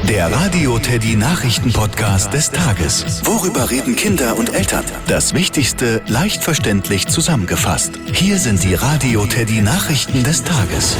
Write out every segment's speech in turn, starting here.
Der Radio Teddy Nachrichten-Podcast des Tages. Worüber reden Kinder und Eltern? Das Wichtigste leicht verständlich zusammengefasst. Hier sind die Radio Teddy Nachrichten des Tages.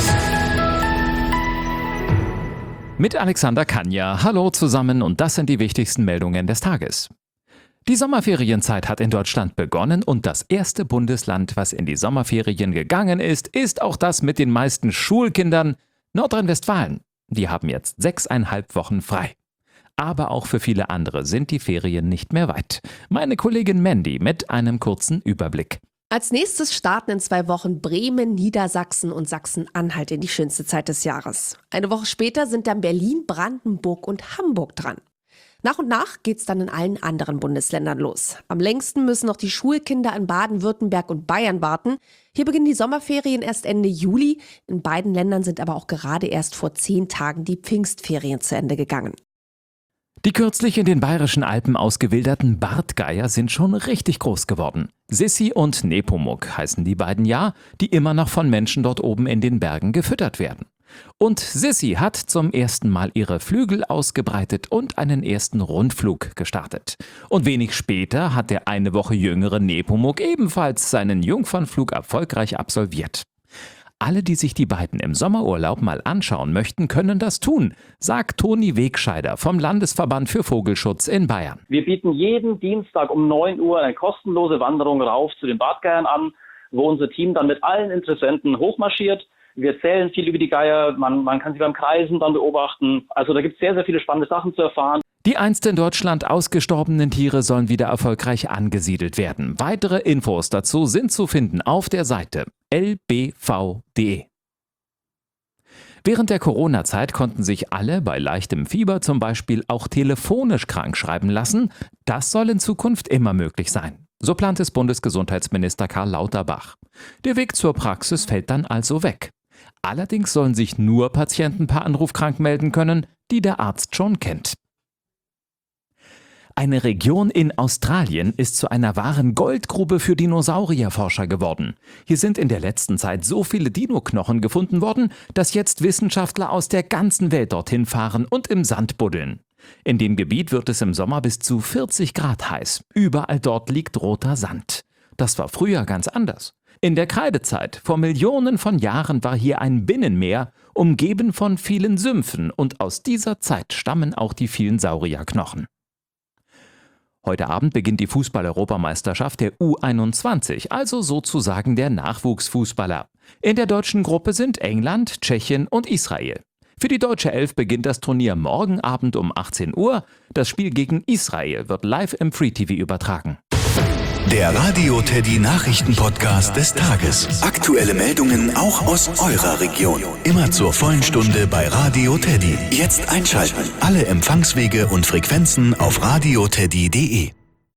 Mit Alexander Kanja. Hallo zusammen und das sind die wichtigsten Meldungen des Tages. Die Sommerferienzeit hat in Deutschland begonnen und das erste Bundesland, was in die Sommerferien gegangen ist, ist auch das mit den meisten Schulkindern, Nordrhein-Westfalen. Die haben jetzt 6,5 Wochen frei. Aber auch für viele andere sind die Ferien nicht mehr weit. Meine Kollegin Mandy mit einem kurzen Überblick. Als nächstes starten in 2 Wochen Bremen, Niedersachsen und Sachsen-Anhalt in die schönste Zeit des Jahres. Eine Woche später sind dann Berlin, Brandenburg und Hamburg dran. Nach und nach geht's dann in allen anderen Bundesländern los. Am längsten müssen noch die Schulkinder in Baden-Württemberg und Bayern warten. Hier beginnen die Sommerferien erst Ende Juli. In beiden Ländern sind aber auch gerade erst vor 10 Tagen die Pfingstferien zu Ende gegangen. Die kürzlich in den bayerischen Alpen ausgewilderten Bartgeier sind schon richtig groß geworden. Sissi und Nepomuk heißen die beiden die immer noch von Menschen dort oben in den Bergen gefüttert werden. Und Sissi hat zum ersten Mal ihre Flügel ausgebreitet und einen ersten Rundflug gestartet. Und wenig später hat der eine Woche jüngere Nepomuk ebenfalls seinen Jungfernflug erfolgreich absolviert. Alle, die sich die beiden im Sommerurlaub mal anschauen möchten, können das tun, sagt Toni Wegscheider vom Landesverband für Vogelschutz in Bayern. Wir bieten jeden Dienstag um 9 Uhr eine kostenlose Wanderung rauf zu den Bartgeiern an, wo unser Team dann mit allen Interessenten hochmarschiert. Wir erzählen viel über die Geier, man kann sie beim Kreisen dann beobachten. Also da gibt es sehr, sehr viele spannende Sachen zu erfahren. Die einst in Deutschland ausgestorbenen Tiere sollen wieder erfolgreich angesiedelt werden. Weitere Infos dazu sind zu finden auf der Seite lbv.de. Während der Corona-Zeit konnten sich alle bei leichtem Fieber zum Beispiel auch telefonisch krankschreiben lassen. Das soll in Zukunft immer möglich sein. So plant es Bundesgesundheitsminister Karl Lauterbach. Der Weg zur Praxis fällt dann also weg. Allerdings sollen sich nur Patienten per Anruf krank melden können, die der Arzt schon kennt. Eine Region in Australien ist zu einer wahren Goldgrube für Dinosaurierforscher geworden. Hier sind in der letzten Zeit so viele Dino-Knochen gefunden worden, dass jetzt Wissenschaftler aus der ganzen Welt dorthin fahren und im Sand buddeln. In dem Gebiet wird es im Sommer bis zu 40 Grad heiß. Überall dort liegt roter Sand. Das war früher ganz anders. In der Kreidezeit, vor Millionen von Jahren, war hier ein Binnenmeer, umgeben von vielen Sümpfen, und aus dieser Zeit stammen auch die vielen Saurierknochen. Heute Abend beginnt die Fußball-Europameisterschaft der U21, also sozusagen der Nachwuchsfußballer. In der deutschen Gruppe sind England, Tschechien und Israel. Für die deutsche Elf beginnt das Turnier morgen Abend um 18 Uhr. Das Spiel gegen Israel wird live im Free TV übertragen. Der Radio Teddy Nachrichten-Podcast des Tages. Aktuelle Meldungen auch aus eurer Region. Immer zur vollen Stunde bei Radio Teddy. Jetzt einschalten. Alle Empfangswege und Frequenzen auf radioteddy.de.